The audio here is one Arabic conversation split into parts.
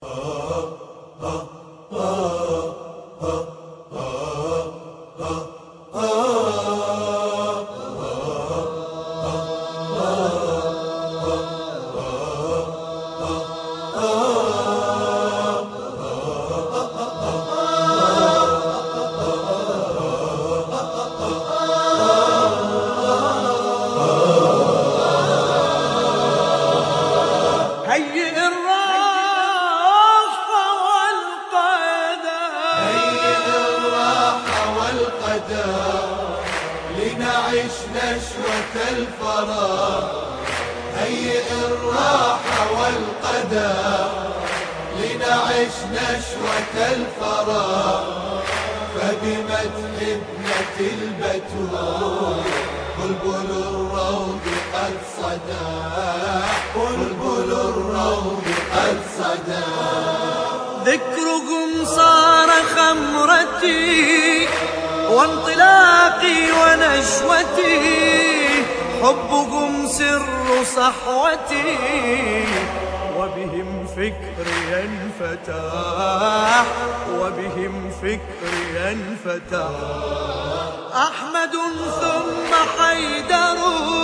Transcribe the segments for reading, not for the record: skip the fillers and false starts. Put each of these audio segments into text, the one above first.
لنعيش نشوة الفراغ. هيئ الراحة والقدر لنعيش نشوة الفراغ. فبمدح ابنة البتول بلبل الروض قد صدى. بلبل الروض قد صدى. ذكركم صار خمرتي وانطلاقي ونشوتي. حبكم سر صحوتي وبهم فكري انفتح. وبهم فكري انفتح. أحمد ثم حيدر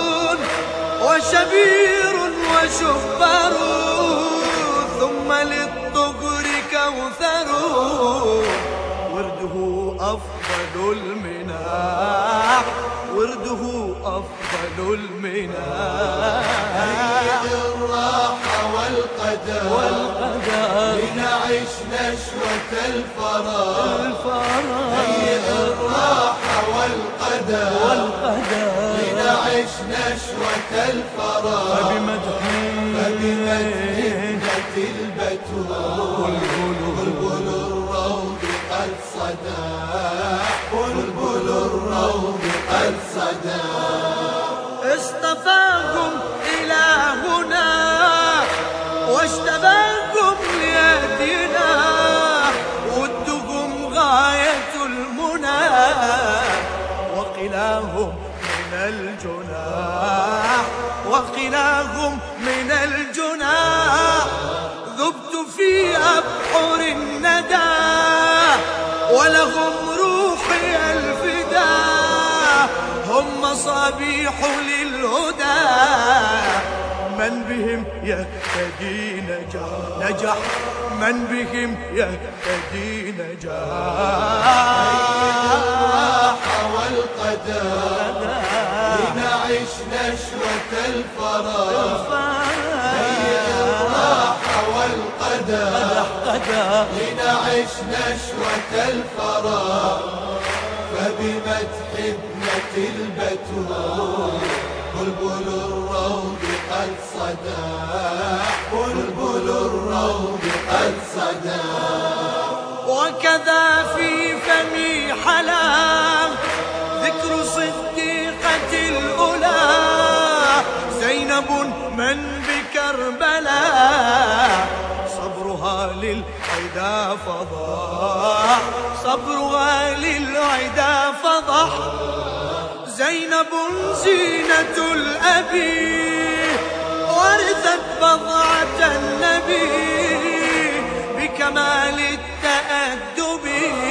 وشبير وشبر. ثم للطغر كوثر ورده أفضل المناح. ورده أفضل المناح. هيئ الراحة والقدر لنعيش نشوة الفراغ. هيئ الراحة والقدر لنعيش نشوة الفراغ. فبمدح ابنة البتول بلبل الروض قد صدى. بلبل الروض قد صدى. اصطفاكم إلهنا واشتباكم ليدنا. ودكم غاية المنى وقلاهم من الجناح. وقلاهم من الجناح. ذبت في أبحر الندى ولهم روحي الفداء. هم مصابيح للهدى من بهم يهتدي نجح. من بهم يهتدي نجح. الراحة والقدر لنعيش نشوة الفراغ. هيئ الراحة والقدر لنعيش نشوة الفراغ. فبمدح ابنة البتول بلبل الروض قد صدى. بلبل الروض قد صدى. وكذا في فمي حلا ذكر صديقة الأولى. زينب من بكربلاء صبرها للعدا فضح. صبرها للعدا فضح. زينب زينة الأبي ورثت بضعة النبي بكمال التأدب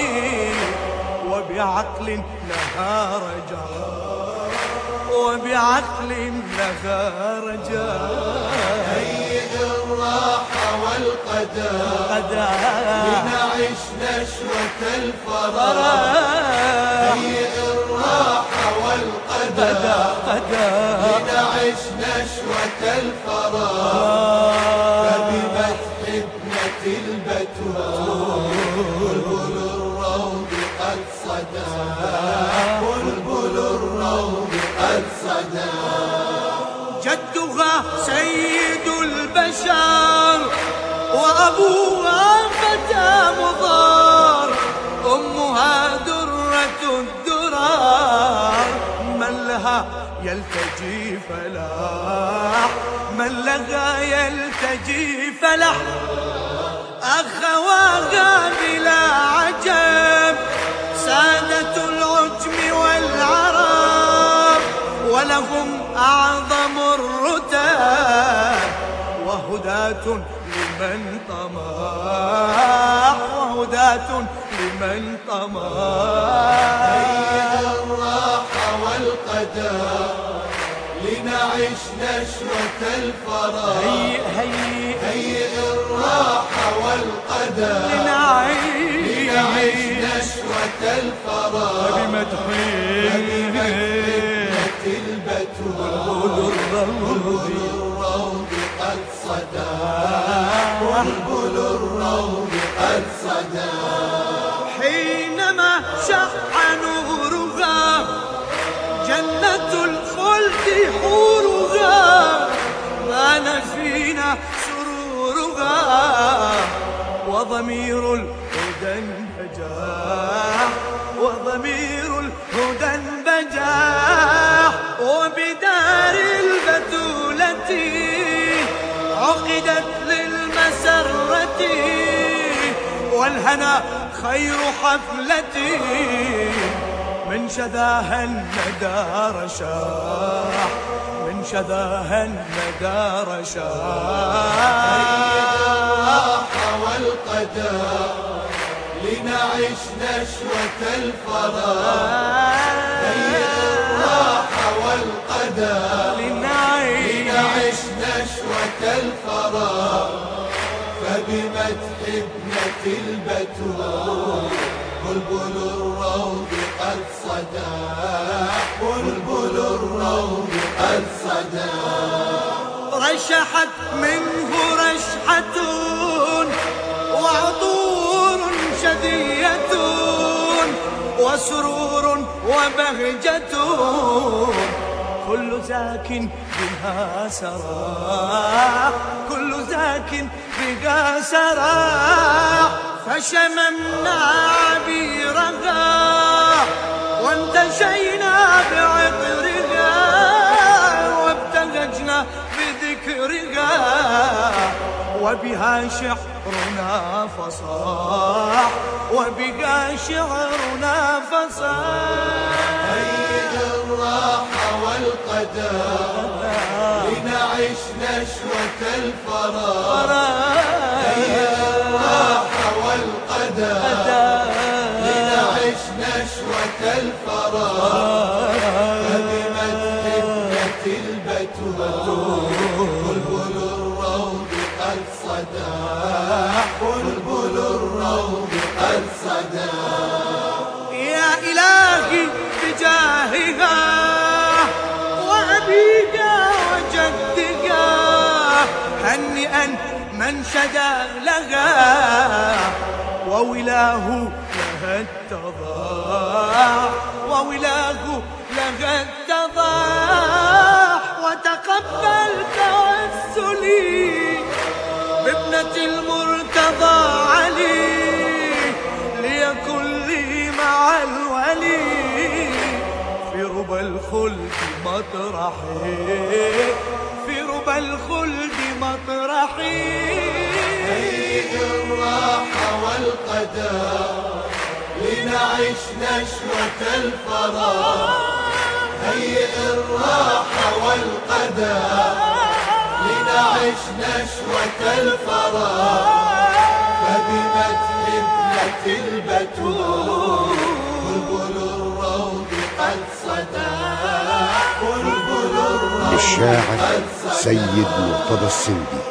وبعقل لها رجاء. وبعقل لها رجاء. هيئ الراحة والقدر لنعيش نشوة الفراغ. هيئ الراحة والقدر لنعيش نشوة الفراغ. فبمدح ابنة البتول بلبل الروض قد صدى. بلبل الروض قد صدى. جدها سيد البشر وأبوها فتى مضار. أمها درة الدرار. من لها يلتجي فلاح. من لها يلتجي فلاح. أخواها بلا عجب سادة العجم والعرب. ولهم أعظم الرتب وهداة لمن طمع. صلاة لمن طمع. هيئ الراحة والقدر لنعيش نشوة الفرح. هيئ الراحة والقدر لنعيش نشوة الفرح. بمدح البتول بلبل الروض قد صدى. بلبل الروض قد صدى. حينما شع نورها جنة الخلد حورها، بان فينا سرورها وضمير الهدى انبجاح. وضمير الهدى انبجاح. وبدار البتولة عقدت للمسرة، والهنا خير حفلتي من شذاها الندى رشاح. من شذاها الندى رشاح. الراحة والقدر لنعيش نشوة الفرح. هيئ الراحة والقدر لنعيش نشوة الفرح. فبمدح ابنة البتول بلبل الروض قد صدى. بلبل الروض قد صدى. رشحت منه رشحة وعطور شذية وسرور وبهجة، كل ذاك بها سراح. كل ذاك بها سراح. فشممنا عبيرها وانتشينا بعطرها، وابتهجنا بذكرها وبها شعرنا فصاح. وبها شعرنا فصاح. هيئ الراحة والقدر لنعيش نشوة الفرح. هيئ الراحة والقدر لنعيش نشوة الفرح. فبمدح ابنة البتول بلبل الروض قد صدى. بلبل الروض قد صدى. يا إلهي بجاهها وأبيها وجدها، هنئا من شدا لها وولاه لها اتضاح. وولاه لها اتضاح. وتقبل توسلي بابنة المرتضى علي، ليكن لي مع الولي في ربى الخلد مطرحي. في ربى الخلد مطرحي. هيئ الراحة والقدر لنعيش نشوة الفرح. هيئ الراحة والقدر لنعيش نشوة الفرح. فبمدح ابنة البتول بلبل الروض قد صدى. بلبل الروض للشاعر سيد مرتضى السندي.